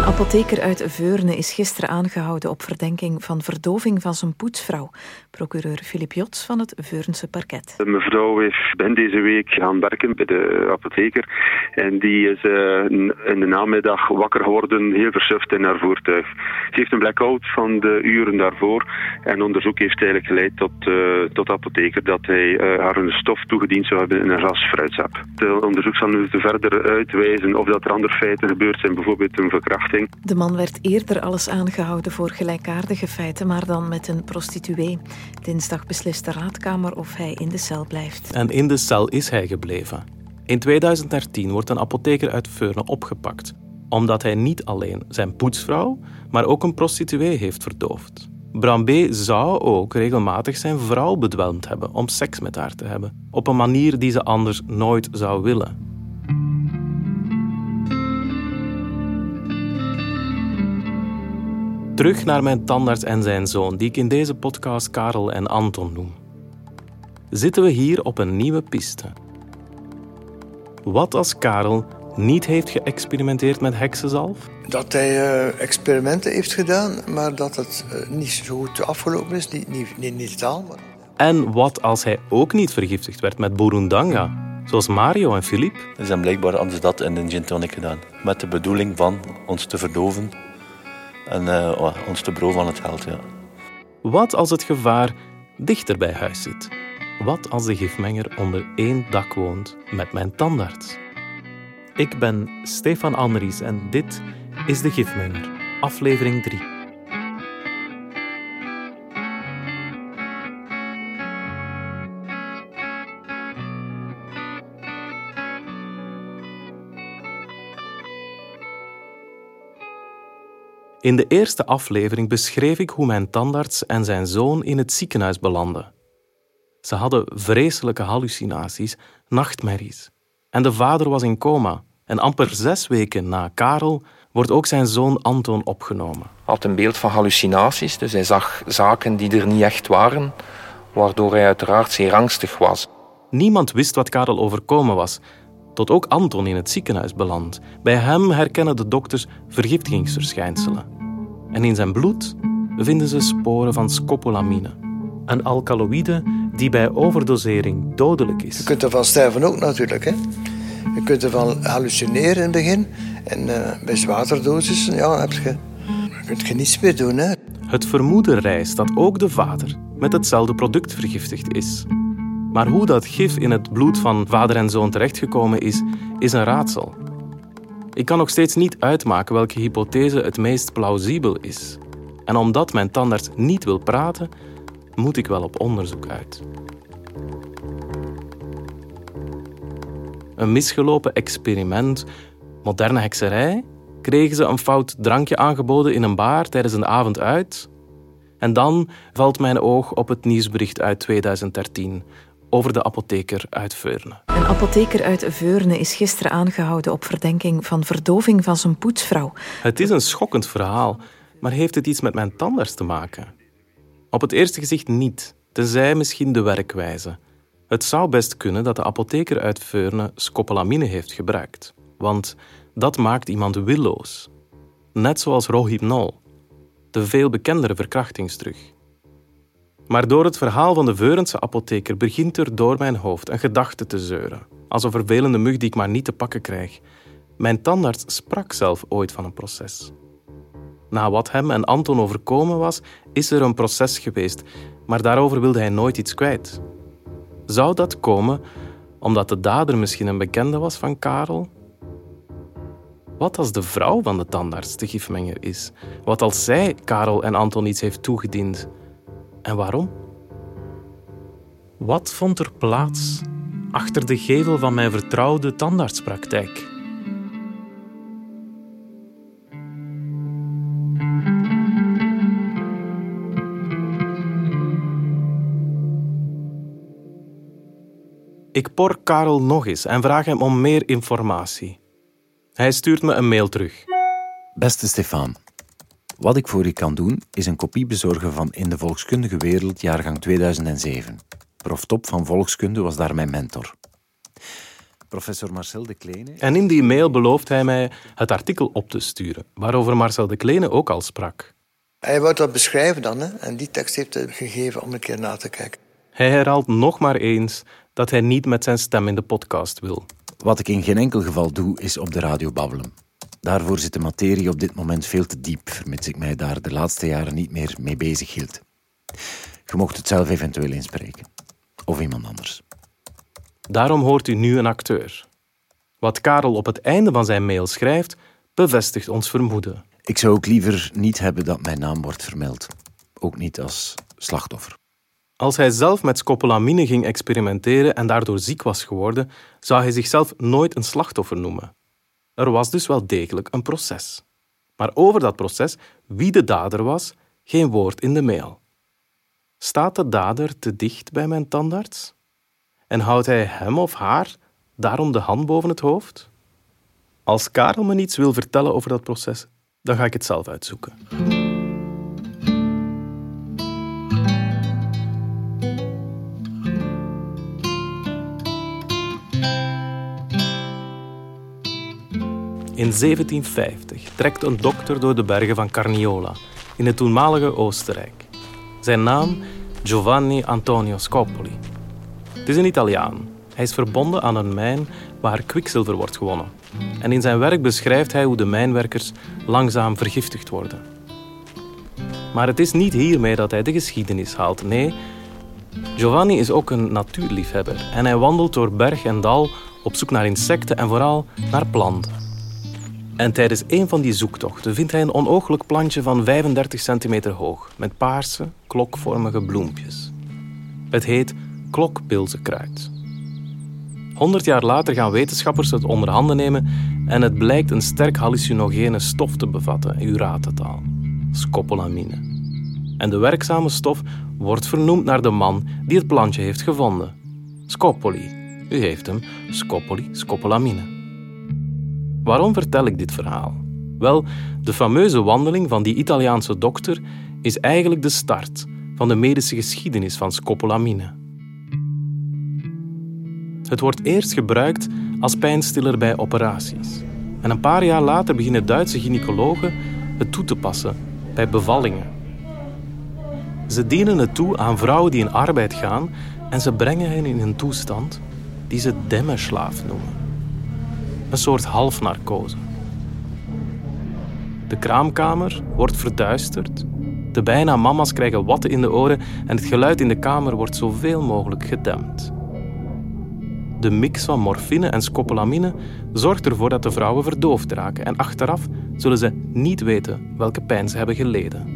Een apotheker uit Veurne is gisteren aangehouden op verdenking van verdoving van zijn poetsvrouw. Procureur Filip Jots van het Veurnse parket. Mevrouw is begin deze week gaan werken bij de apotheker. En die is in de namiddag wakker geworden, heel versuft in haar voertuig. Ze heeft een blackout van de uren daarvoor. En onderzoek heeft eigenlijk geleid tot de apotheker dat hij haar een stof toegediend zou hebben in een ras fruitsap. Het onderzoek zal nu verder uitwijzen of dat er andere feiten gebeurd zijn, bijvoorbeeld een verkrachting. De man werd eerder al eens aangehouden voor gelijkaardige feiten, maar dan met een prostituee. Dinsdag beslist de raadkamer of hij in de cel blijft. En in de cel is hij gebleven. In 2013 wordt een apotheker uit Veurne opgepakt, omdat hij niet alleen zijn poetsvrouw, maar ook een prostituee heeft verdoofd. Bram B. zou ook regelmatig zijn vrouw bedwelmd hebben om seks met haar te hebben, op een manier die ze anders nooit zou willen. Terug naar mijn tandarts en zijn zoon, die ik in deze podcast Karel en Anton noem. Zitten we hier op een nieuwe piste. Wat als Karel niet heeft geëxperimenteerd met heksenzalf? Dat hij experimenten heeft gedaan, maar dat het niet zo goed afgelopen is, niet totaal. Maar... En wat als hij ook niet vergiftigd werd met burundanga, zoals Mario en Philippe? Dus dan blijkbaar hadden ze dat in een gin tonic gedaan, met de bedoeling van ons te verdoven en ons te beroven van het geld. Ja. Wat als het gevaar dichter bij huis zit? Wat als de gifmenger onder één dak woont met mijn tandarts? Ik ben Stefan Anries en dit is De Gifmenger, aflevering 3. In de eerste aflevering beschreef ik hoe mijn tandarts en zijn zoon in het ziekenhuis belanden. Ze hadden vreselijke hallucinaties, nachtmerries. En de vader was in coma. En amper 6 weken na Karel wordt ook zijn zoon Anton opgenomen. Hij had een beeld van hallucinaties, dus hij zag zaken die er niet echt waren, waardoor hij uiteraard zeer angstig was. Niemand wist wat Karel overkomen was, tot ook Anton in het ziekenhuis belandt. Bij hem herkennen de dokters vergiftigingsverschijnselen. En in zijn bloed vinden ze sporen van scopolamine, een alkaloïde die bij overdosering dodelijk is. Je kunt ervan sterven ook natuurlijk, hè. Je kunt ervan hallucineren in het begin. En bij zwaardere doses kun je niets meer doen. Hè. Het vermoeden rijst dat ook de vader met hetzelfde product vergiftigd is. Maar hoe dat gif in het bloed van vader en zoon terechtgekomen is een raadsel. Ik kan nog steeds niet uitmaken welke hypothese het meest plausibel is. En omdat mijn tandarts niet wil praten, moet ik wel op onderzoek uit. Een misgelopen experiment, moderne hekserij? Kregen ze een fout drankje aangeboden in een bar tijdens een avond uit? En dan valt mijn oog op het nieuwsbericht uit 2013 over de apotheker uit Veurne. Een apotheker uit Veurne is gisteren aangehouden op verdenking van verdoving van zijn poetsvrouw. Het is een schokkend verhaal, maar heeft het iets met mijn tandarts te maken? Op het eerste gezicht niet, tenzij misschien de werkwijze. Het zou best kunnen dat de apotheker uit Veurne scopolamine heeft gebruikt. Want dat maakt iemand willoos. Net zoals Rohypnol, de veel bekendere verkrachtingsdrug. Maar door het verhaal van de Veurense apotheker begint er door mijn hoofd een gedachte te zeuren. Als een vervelende mug die ik maar niet te pakken krijg. Mijn tandarts sprak zelf ooit van een proces. Na wat hem en Anton overkomen was, is er een proces geweest, maar daarover wilde hij nooit iets kwijt. Zou dat komen omdat de dader misschien een bekende was van Karel? Wat als de vrouw van de tandarts de gifmenger is? Wat als zij Karel en Anton iets heeft toegediend? En waarom? Wat vond er plaats achter de gevel van mijn vertrouwde tandartspraktijk? Ik por Karel nog eens en vraag hem om meer informatie. Hij stuurt me een mail terug. Beste Stefan, wat ik voor je kan doen is een kopie bezorgen van In de Volkskundige Wereld, jaargang 2007. Prof Top van Volkskunde was daar mijn mentor. professor Marcel de Kleene. En in die mail belooft hij mij het artikel op te sturen, waarover Marcel de Kleene ook al sprak. Hij wou dat beschrijven dan, hè? En die tekst heeft hij gegeven om een keer na te kijken. Hij herhaalt nog maar eens dat hij niet met zijn stem in de podcast wil. Wat ik in geen enkel geval doe, is op de radio babbelen. Daarvoor zit de materie op dit moment veel te diep, vermits ik mij daar de laatste jaren niet meer mee bezig hield. Je mocht het zelf eventueel inspreken. Of iemand anders. Daarom hoort u nu een acteur. Wat Karel op het einde van zijn mail schrijft, bevestigt ons vermoeden. Ik zou ook liever niet hebben dat mijn naam wordt vermeld. Ook niet als slachtoffer. Als hij zelf met scopolamine ging experimenteren en daardoor ziek was geworden, zou hij zichzelf nooit een slachtoffer noemen. Er was dus wel degelijk een proces. Maar over dat proces, wie de dader was, geen woord in de mail. Staat de dader te dicht bij mijn tandarts? En houdt hij hem of haar daarom de hand boven het hoofd? Als Karel me niets wil vertellen over dat proces, dan ga ik het zelf uitzoeken. In 1750 trekt een dokter door de bergen van Carniola, in het toenmalige Oostenrijk. Zijn naam Giovanni Antonio Scopoli. Het is een Italiaan. Hij is verbonden aan een mijn waar kwikzilver wordt gewonnen. En in zijn werk beschrijft hij hoe de mijnwerkers langzaam vergiftigd worden. Maar het is niet hiermee dat hij de geschiedenis haalt. Nee, Giovanni is ook een natuurliefhebber en hij wandelt door berg en dal op zoek naar insecten en vooral naar planten. En tijdens een van die zoektochten vindt hij een onooglijk plantje van 35 centimeter hoog met paarse, klokvormige bloempjes. Het heet klokpilzenkruid. 100 jaar later gaan wetenschappers het onder handen nemen en het blijkt een sterk hallucinogene stof te bevatten, u raadt het al, scopolamine. En de werkzame stof wordt vernoemd naar de man die het plantje heeft gevonden. Scopoli. U heeft hem, Scopoli, scopolamine. Waarom vertel ik dit verhaal? Wel, de fameuze wandeling van die Italiaanse dokter is eigenlijk de start van de medische geschiedenis van scopolamine. Het wordt eerst gebruikt als pijnstiller bij operaties. En een paar jaar later beginnen Duitse gynaecologen het toe te passen bij bevallingen. Ze dienen het toe aan vrouwen die in arbeid gaan en ze brengen hen in een toestand die ze demmerslaaf noemen. Een soort halfnarcose. De kraamkamer wordt verduisterd. De bijna mama's krijgen watten in de oren en het geluid in de kamer wordt zoveel mogelijk gedempt. De mix van morfine en scopolamine zorgt ervoor dat de vrouwen verdoofd raken en achteraf zullen ze niet weten welke pijn ze hebben geleden.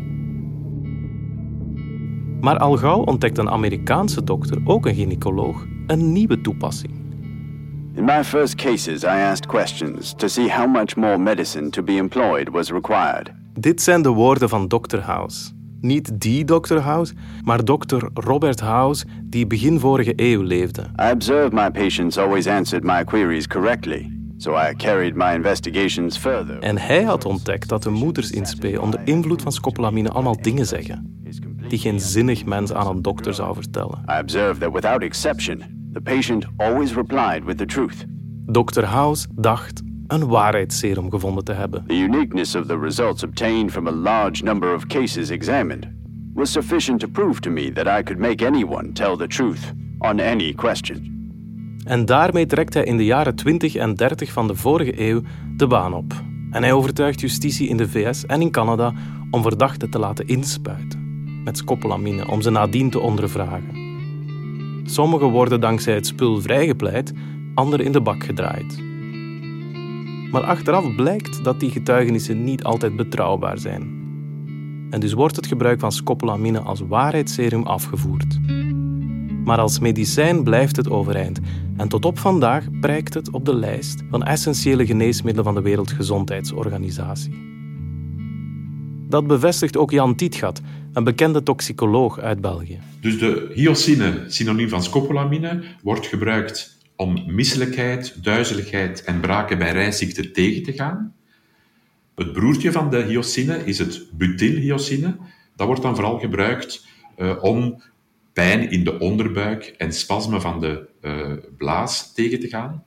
Maar al gauw ontdekt een Amerikaanse dokter, ook een gynaecoloog, een nieuwe toepassing. In my first cases, I asked questions to see how much more medicine to be employed was required. Dit zijn de woorden van Dr. House. Niet die Dr. House, maar Dr. Robert House, die begin vorige eeuw leefde. I observed my patients always answered my queries correctly, so I carried my investigations further. En hij had ontdekt dat de moeders in spe onder invloed van scopolamine allemaal dingen zeggen die geen zinnig mens aan een dokter zou vertellen. I observed that without exception, the patient always replied with the truth. Dr. House dacht een waarheidsserum gevonden te hebben. The uniqueness of the results obtained from a large number of cases examined was sufficient to prove to me that I could make anyone tell the truth on any question. En daarmee trekt hij in de jaren 20 en 30 van de vorige eeuw de baan op. En hij overtuigt justitie in de VS en in Canada om verdachten te laten inspuiten met scopolamine om ze nadien te ondervragen. Sommigen worden dankzij het spul vrijgepleit, anderen in de bak gedraaid. Maar achteraf blijkt dat die getuigenissen niet altijd betrouwbaar zijn. En dus wordt het gebruik van scopolamine als waarheidsserum afgevoerd. Maar als medicijn blijft het overeind en tot op vandaag prijkt het op de lijst van essentiële geneesmiddelen van de Wereldgezondheidsorganisatie. Dat bevestigt ook Jan Tietgat, een bekende toxicoloog uit België. Dus de hyoscine, synoniem van scopolamine, wordt gebruikt om misselijkheid, duizeligheid en braken bij reisziekten tegen te gaan. Het broertje van de hyoscine is het butylhyoscine. Dat wordt dan vooral gebruikt om pijn in de onderbuik en spasmen van de blaas tegen te gaan.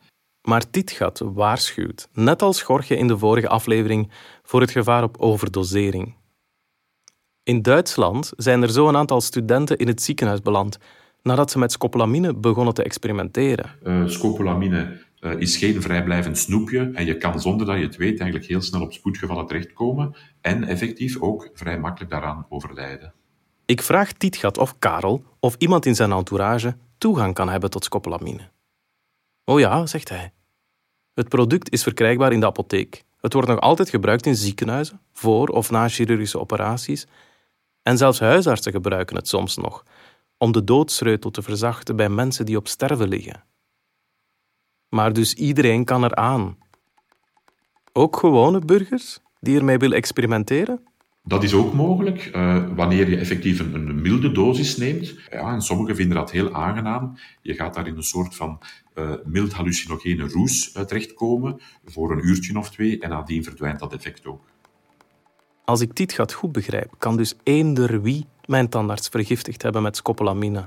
Maar Tidgat waarschuwt, net als Jorge in de vorige aflevering, voor het gevaar op overdosering. In Duitsland zijn er zo een aantal studenten in het ziekenhuis beland nadat ze met scopolamine begonnen te experimenteren. Scopolamine is geen vrijblijvend snoepje en je kan zonder dat je het weet eigenlijk heel snel op spoedgevallen terechtkomen en effectief ook vrij makkelijk daaraan overlijden. Ik vraag Tidgat of Karel of iemand in zijn entourage toegang kan hebben tot scopolamine. Oh ja, zegt hij. Het product is verkrijgbaar in de apotheek. Het wordt nog altijd gebruikt in ziekenhuizen, voor of na chirurgische operaties. En zelfs huisartsen gebruiken het soms nog, om de doodsreutel te verzachten bij mensen die op sterven liggen. Maar dus iedereen kan eraan. Ook gewone burgers die ermee willen experimenteren? Dat is ook mogelijk, wanneer je effectief een milde dosis neemt. Ja, en sommigen vinden dat heel aangenaam. Je gaat daar in een soort van mild hallucinogene roes terechtkomen voor een uurtje of 2 en nadien verdwijnt dat effect ook. Als ik Tidgat goed begrijp, kan dus eender wie mijn tandarts vergiftigd hebben met scopolamine.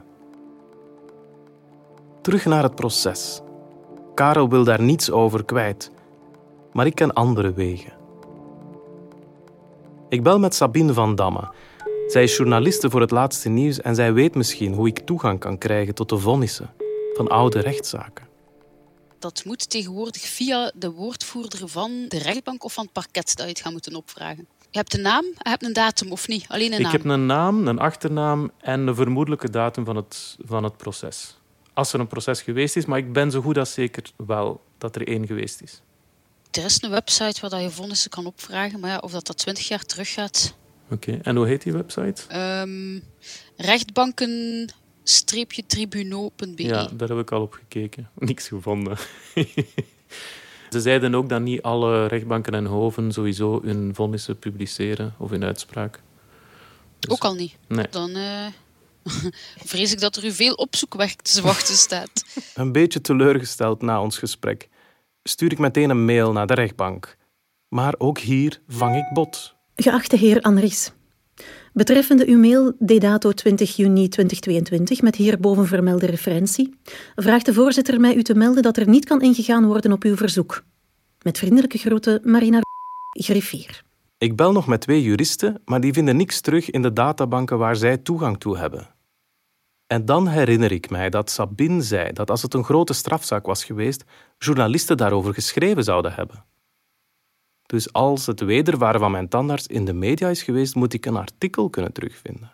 Terug naar het proces. Karel wil daar niets over kwijt, maar ik ken andere wegen. Ik bel met Sabine van Damme. Zij is journaliste voor Het Laatste Nieuws en zij weet misschien hoe ik toegang kan krijgen tot de vonnissen van oude rechtszaken. Dat moet tegenwoordig via de woordvoerder van de rechtbank of van het parket dat je het gaat moeten opvragen. Je hebt een naam, je hebt een datum of niet? Alleen een naam? Ik heb een naam, een achternaam en de vermoedelijke datum van het proces. Als er een proces geweest is, maar ik ben zo goed als zeker wel dat er 1 geweest is. Er is een website waar je vonnissen kan opvragen, maar ja, of dat 20 jaar terug gaat... Oké, en hoe heet die website? Rechtbanken-tribunal.be. Ja, daar heb ik al op gekeken. Niks gevonden. Ze zeiden ook dat niet alle rechtbanken en hoven sowieso hun vonnissen publiceren of hun uitspraak. Dus... Ook al niet? Nee. Dan vrees ik dat er u veel opzoekwerk te wachten staat. Een beetje teleurgesteld na ons gesprek stuur ik meteen een mail naar de rechtbank. Maar ook hier vang ik bot. Geachte heer Anries, betreffende uw mail D-dato 20 juni 2022 met hierboven vermelde referentie, vraagt de voorzitter mij u te melden dat er niet kan ingegaan worden op uw verzoek. Met vriendelijke groeten, Marina Griffier. Ik bel nog met 2 juristen, maar die vinden niks terug in de databanken waar zij toegang toe hebben. En dan herinner ik mij dat Sabine zei dat als het een grote strafzaak was geweest, journalisten daarover geschreven zouden hebben. Dus als het wedervaren van mijn tandarts in de media is geweest, moet ik een artikel kunnen terugvinden.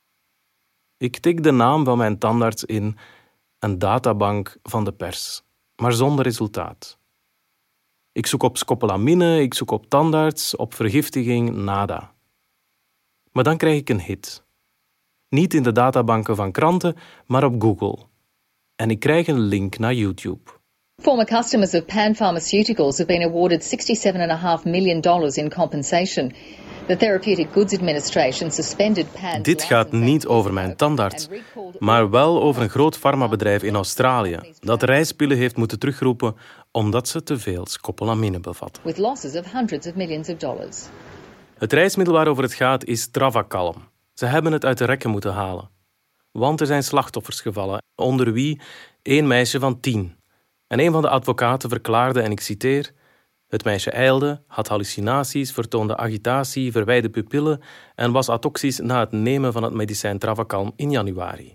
Ik tik de naam van mijn tandarts in een databank van de pers, maar zonder resultaat. Ik zoek op scopolamine, ik zoek op tandarts, op vergiftiging, nada. Maar dan krijg ik een hit. Niet in de databanken van kranten, maar op Google. En ik krijg een link naar YouTube. Former customers of Pan Pharmaceuticals have been awarded $67.5 million in compensation. The Therapeutic Goods Administration suspended Pan's... Dit gaat niet over mijn tandarts, maar wel over een groot farmabedrijf in Australië dat reispillen heeft moeten terugroepen omdat ze te veel scopolamine bevatten. With losses of hundreds of millions of dollars. Het reismiddel waarover het gaat is Travacalm. Ze hebben het uit de rekken moeten halen. Want er zijn slachtoffers gevallen, onder wie 1 meisje van 10. En een van de advocaten verklaarde, en ik citeer, het meisje ijlde, had hallucinaties, vertoonde agitatie, verwijde pupillen en was atoxisch na het nemen van het medicijn Travacalm in januari.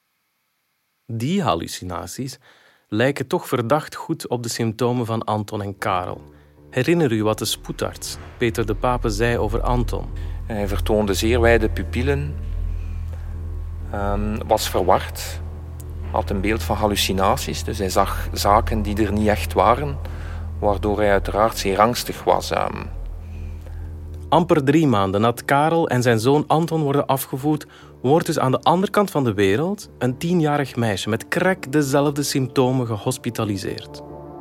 Die hallucinaties lijken toch verdacht goed op de symptomen van Anton en Karel. Herinner u wat de spoedarts Peter de Pape zei over Anton? Hij vertoonde zeer wijde pupillen, was verward, had een beeld van hallucinaties, dus hij zag zaken die er niet echt waren, waardoor hij uiteraard zeer angstig was. Amper 3 maanden nadat Karel en zijn zoon Anton worden afgevoerd, wordt dus aan de andere kant van de wereld een 10-jarig meisje met krek dezelfde symptomen gehospitaliseerd.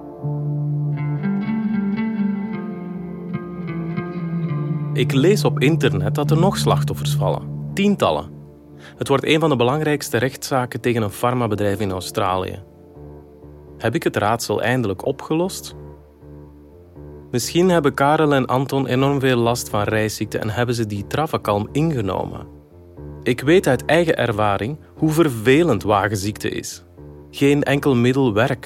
Ik lees op internet dat er nog slachtoffers vallen. 10-tallen. Het wordt een van de belangrijkste rechtszaken tegen een farmabedrijf in Australië. Heb ik het raadsel eindelijk opgelost? Misschien hebben Karel en Anton enorm veel last van reisziekte en hebben ze die Travacalm ingenomen. Ik weet uit eigen ervaring hoe vervelend wagenziekte is. Geen enkel middel werkt.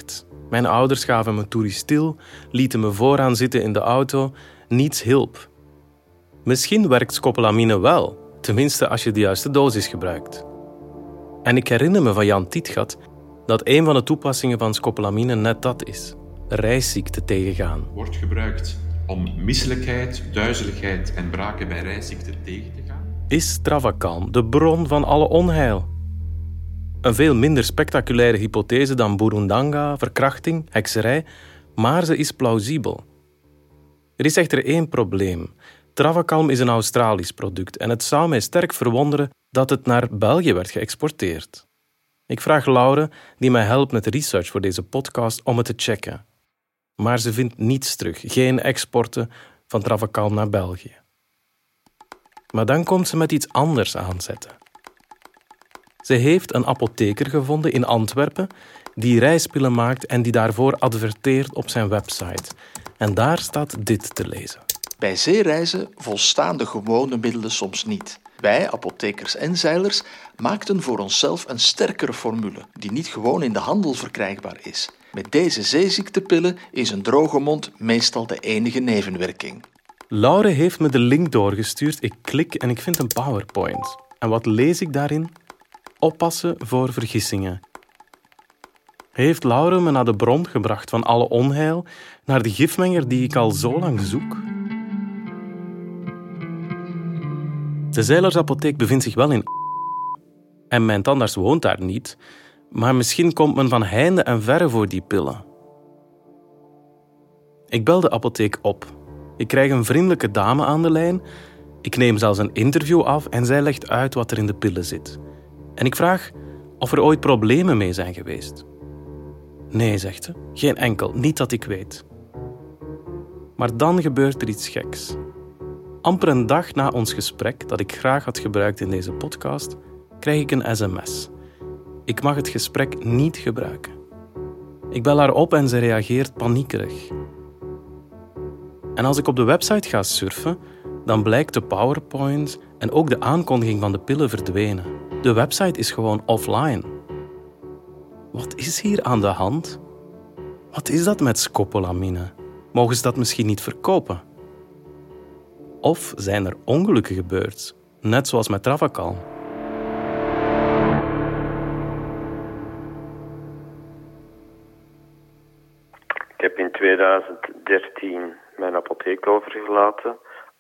Mijn ouders gaven me toeristil, lieten me vooraan zitten in de auto. Niets hielp. Misschien werkt scopolamine wel, tenminste als je de juiste dosis gebruikt. En ik herinner me van Jan Tietgat dat een van de toepassingen van scopolamine net dat is: reisziekte tegengaan. Wordt gebruikt om misselijkheid, duizeligheid en braken bij reisziekte tegen te gaan? Is Travacalm de bron van alle onheil? Een veel minder spectaculaire hypothese dan burundanga, verkrachting, hekserij, maar ze is plausibel. Er is echter één probleem. Travacalm is een Australisch product en het zou mij sterk verwonderen dat het naar België werd geëxporteerd. Ik vraag Laure, die mij helpt met de research voor deze podcast, om het te checken. Maar ze vindt niets terug, geen exporten van Travacalm naar België. Maar dan komt ze met iets anders aanzetten. Ze heeft een apotheker gevonden in Antwerpen die reispillen maakt en die daarvoor adverteert op zijn website. En daar staat dit te lezen. Bij zeereizen volstaan de gewone middelen soms niet. Wij, apothekers en zeilers, maakten voor onszelf een sterkere formule die niet gewoon in de handel verkrijgbaar is. Met deze zeeziektepillen is een droge mond meestal de enige nevenwerking. Laure heeft me de link doorgestuurd. Ik klik en ik vind een PowerPoint. En wat lees ik daarin? Oppassen voor vergissingen. Heeft Laure me naar de bron gebracht van alle onheil, naar de gifmenger die ik al zo lang zoek? De Zeilersapotheek bevindt zich wel in en mijn tandarts woont daar niet, maar misschien komt men van heinde en verre voor die pillen. Ik bel de apotheek op. Ik krijg een vriendelijke dame aan de lijn. Ik neem zelfs een interview af en zij legt uit wat er in de pillen zit. En ik vraag of er ooit problemen mee zijn geweest. Nee, zegt ze, geen enkel, niet dat ik weet. Maar dan gebeurt er iets geks. Amper een dag na ons gesprek, dat ik graag had gebruikt in deze podcast, krijg ik een sms. Ik mag het gesprek niet gebruiken. Ik bel haar op en ze reageert paniekerig. En als ik op de website ga surfen, dan blijkt de PowerPoint en ook de aankondiging van de pillen verdwenen. De website is gewoon offline. Wat is hier aan de hand? Wat is dat met scopolamine? Mogen ze dat misschien niet verkopen? Of zijn er ongelukken gebeurd, net zoals met Travacalm? Ik heb in 2013 mijn apotheek overgelaten.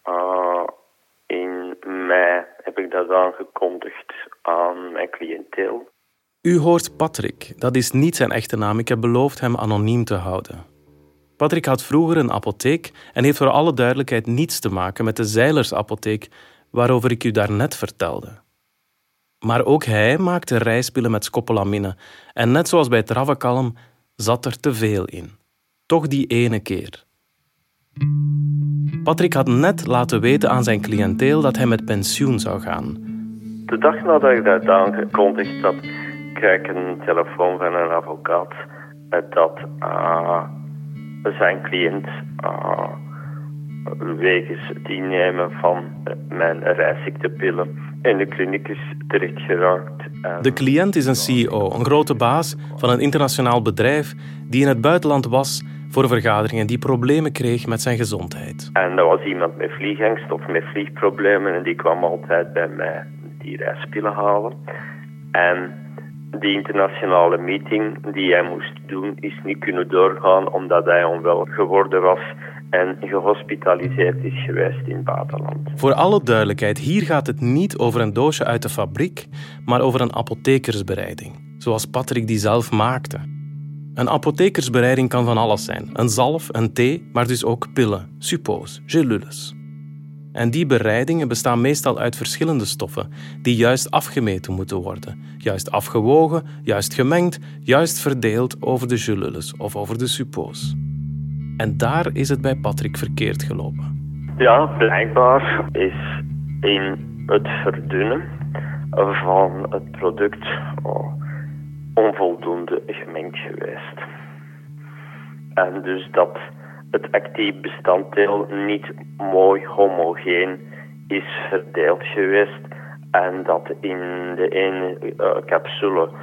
In mei heb ik dat aangekondigd aan mijn cliënteel. U hoort Patrick, dat is niet zijn echte naam. Ik heb beloofd hem anoniem te houden. Patrick had vroeger een apotheek en heeft voor alle duidelijkheid niets te maken met de Zeilersapotheek waarover ik u daarnet vertelde. Maar ook hij maakte reispillen met scopolamine en net zoals bij Travacalm zat er te veel in. Toch die ene keer. Patrick had net laten weten aan zijn cliënteel dat hij met pensioen zou gaan. De dag nadat ik dat aangekondigd had, krijg ik een telefoon van een advocaat dat zijn cliënt wegens het innemen van mijn reisziektepillen in de kliniek is terechtgeraakt. De cliënt is een CEO, een grote baas van een internationaal bedrijf die in het buitenland was voor vergaderingen, die problemen kreeg met zijn gezondheid. En dat was iemand met vliegangst of met vliegproblemen en die kwam altijd bij mij die reispillen halen. En die internationale meeting die hij moest doen is niet kunnen doorgaan omdat hij onwel geworden was en gehospitaliseerd is geweest in het buitenland. Voor alle duidelijkheid, hier gaat het niet over een doosje uit de fabriek, maar over een apothekersbereiding, zoals Patrick die zelf maakte. Een apothekersbereiding kan van alles zijn. Een zalf, een thee, maar dus ook pillen, suppo's, gelules. En die bereidingen bestaan meestal uit verschillende stoffen die juist afgemeten moeten worden. Juist afgewogen, juist gemengd, juist verdeeld over de gelules of over de suppo's. En daar is het bij Patrick verkeerd gelopen. Ja, blijkbaar is in het verdunnen van het product onvoldoende gemengd geweest. En dus dat het actief bestanddeel niet mooi homogeen is verdeeld geweest en dat in de ene capsule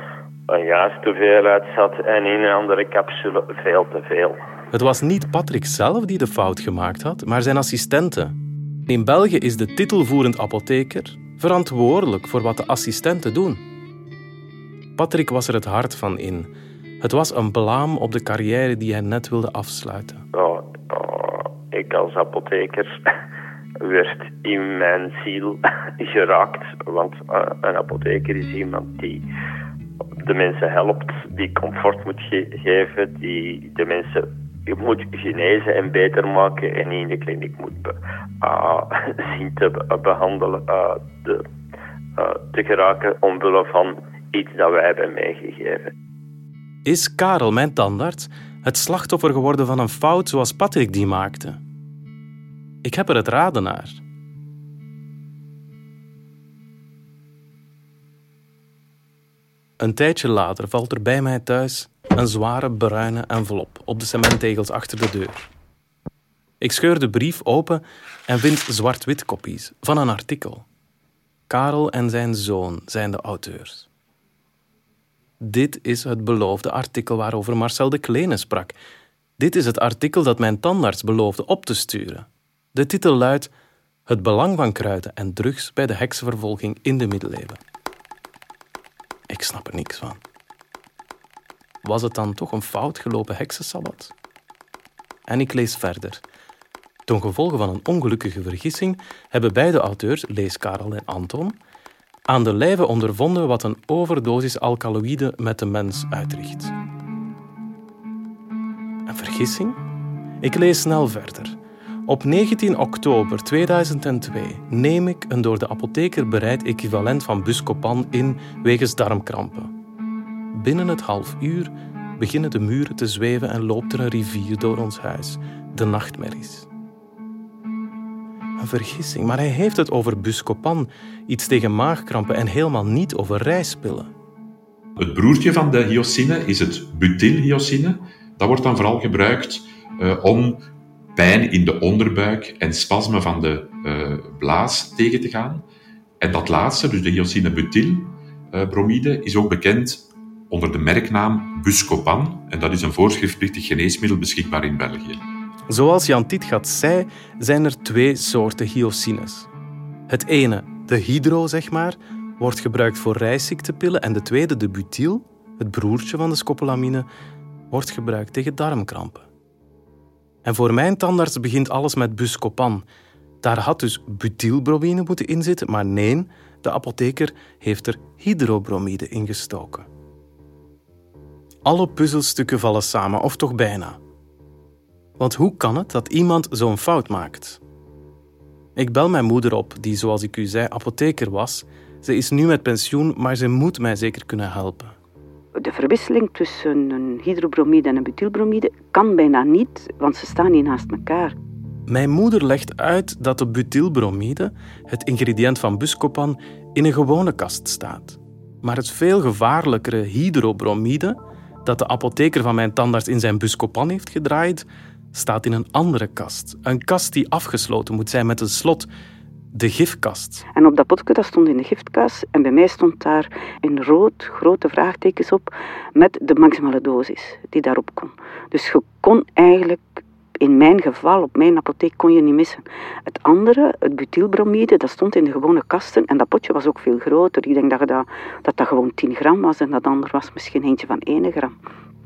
een juiste hoeveelheid zat en in een andere capsule veel te veel. Het was niet Patrick zelf die de fout gemaakt had, maar zijn assistenten. In België is de titelvoerend apotheker verantwoordelijk voor wat de assistenten doen. Patrick was er het hart van in. Het was een blaam op de carrière die hij net wilde afsluiten. Ik als apotheker werd in mijn ziel geraakt. Want een apotheker is iemand die de mensen helpt, die comfort moet geven, die de mensen moet genezen en beter maken en niet in de kliniek moet zien te behandelen, te geraken omwille van iets dat wij hebben meegegeven. Is Karel, mijn tandarts, het slachtoffer geworden van een fout zoals Patrick die maakte? Ik heb er het raden naar. Een tijdje later valt er bij mij thuis een zware bruine envelop op de cementtegels achter de deur. Ik scheur de brief open en vind zwart-wit kopies van een artikel. Karel en zijn zoon zijn de auteurs. Dit is het beloofde artikel waarover Marcel de Kleene sprak. Dit is het artikel dat mijn tandarts beloofde op te sturen. De titel luidt Het belang van kruiden en drugs bij de heksenvervolging in de middeleeuwen. Ik snap er niks van. Was het dan toch een fout gelopen heksensabbat? En ik lees verder. Ten gevolge van een ongelukkige vergissing hebben beide auteurs, lees Karel en Anton, aan de lijve ondervonden wat een overdosis alkaloïden met de mens uitricht. Een vergissing? Ik lees snel verder. Op 19 oktober 2002 neem ik een door de apotheker bereid equivalent van Buscopan in wegens darmkrampen. Binnen het half uur beginnen de muren te zweven en loopt er een rivier door ons huis. De nachtmerries. Een vergissing, maar hij heeft het over Buscopan, iets tegen maagkrampen en helemaal niet over rijspillen. Het broertje van de hyoscine is het butylhyoscine. Dat wordt dan vooral gebruikt om pijn in de onderbuik en spasmen van de blaas tegen te gaan. En dat laatste, dus de hyoscine-butylbromide, is ook bekend onder de merknaam Buscopan. En dat is een voorschriftplichtig geneesmiddel beschikbaar in België. Zoals Jan Titgat zei, zijn er 2 soorten hyoscines. Het ene, de hydro, wordt gebruikt voor rijziektepillen en de tweede, de butyl, het broertje van de scopolamine, wordt gebruikt tegen darmkrampen. En voor mijn tandarts begint alles met Buscopan. Daar had dus butylbromine moeten inzitten, maar nee, de apotheker heeft er hydrobromide in gestoken. Alle puzzelstukken vallen samen, of toch bijna. Want hoe kan het dat iemand zo'n fout maakt? Ik bel mijn moeder op, die, zoals ik u zei, apotheker was. Ze is nu met pensioen, maar ze moet mij zeker kunnen helpen. De verwisseling tussen een hydrobromide en een butylbromide kan bijna niet, want ze staan niet naast elkaar. Mijn moeder legt uit dat de butylbromide, het ingrediënt van Buscopan, in een gewone kast staat. Maar het veel gevaarlijkere hydrobromide, dat de apotheker van mijn tandarts in zijn Buscopan heeft gedraaid, staat in een andere kast. Een kast die afgesloten moet zijn met een slot. De gifkast. En op dat potje dat stond in de giftkast en bij mij stond daar in rood grote vraagtekens op met de maximale dosis die daarop kon. Dus je kon eigenlijk, in mijn geval, op mijn apotheek kon je niet missen. Het andere, het butylbromide, dat stond in de gewone kasten en dat potje was ook veel groter. Ik denk dat gewoon 10 gram was en dat andere was misschien eentje van 1 gram.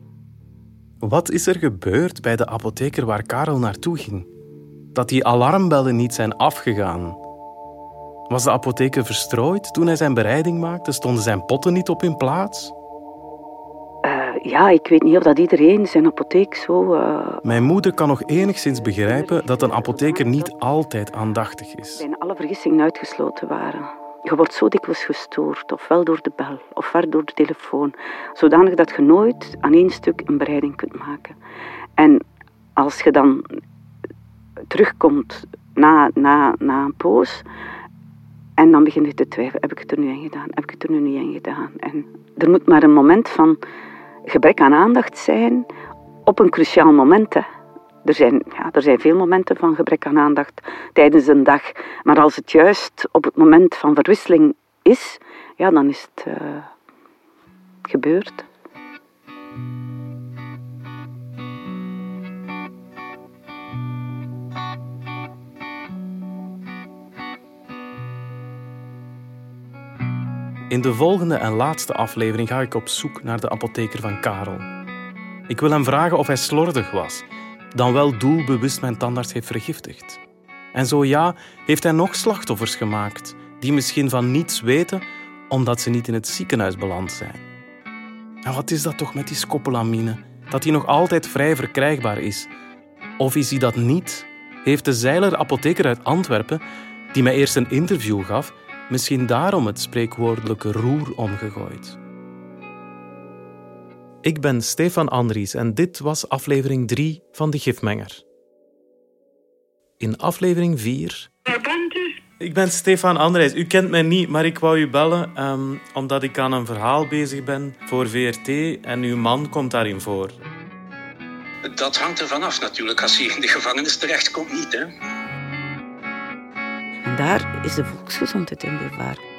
Wat is er gebeurd bij de apotheker waar Karel naartoe ging? Dat die alarmbellen niet zijn afgegaan. Was de apotheker verstrooid toen hij zijn bereiding maakte? Stonden zijn potten niet op hun plaats? Ja, ik weet niet of dat iedereen zijn apotheek zo... Mijn moeder kan nog enigszins begrijpen dat een apotheker niet altijd aandachtig is. Bijna alle vergissingen uitgesloten waren. Je wordt zo dikwijls gestoord, ofwel door de bel, ofwel door de telefoon, zodanig dat je nooit aan 1 stuk een bereiding kunt maken. En als je dan terugkomt na een poos, en dan begin je te twijfelen, heb ik het er nu in gedaan, heb ik het er nu niet in gedaan? En er moet maar een moment van gebrek aan aandacht zijn op een cruciaal moment. Hè. Er zijn veel momenten van gebrek aan aandacht tijdens een dag. Maar als het juist op het moment van verwisseling is, ja, dan is het gebeurt. In de volgende en laatste aflevering ga ik op zoek naar de apotheker van Karel. Ik wil hem vragen of hij slordig was, dan wel doelbewust mijn tandarts heeft vergiftigd. En zo ja, heeft hij nog slachtoffers gemaakt, die misschien van niets weten, omdat ze niet in het ziekenhuis beland zijn. En wat is dat toch met die scopolamine, dat die nog altijd vrij verkrijgbaar is? Of is die dat niet? Heeft de Zeiler apotheker uit Antwerpen, die mij eerst een interview gaf, misschien daarom het spreekwoordelijke roer omgegooid? Ik ben Stefan Andries en dit was aflevering 3 van De Gifmenger. In aflevering 4... Waar bent u? Ik ben Stefan Andries. U kent mij niet, maar ik wou u bellen omdat ik aan een verhaal bezig ben voor VRT en uw man komt daarin voor. Dat hangt er vanaf natuurlijk. Als hij in de gevangenis terechtkomt, niet, hè? En daar is de volksgezondheid in gevaar.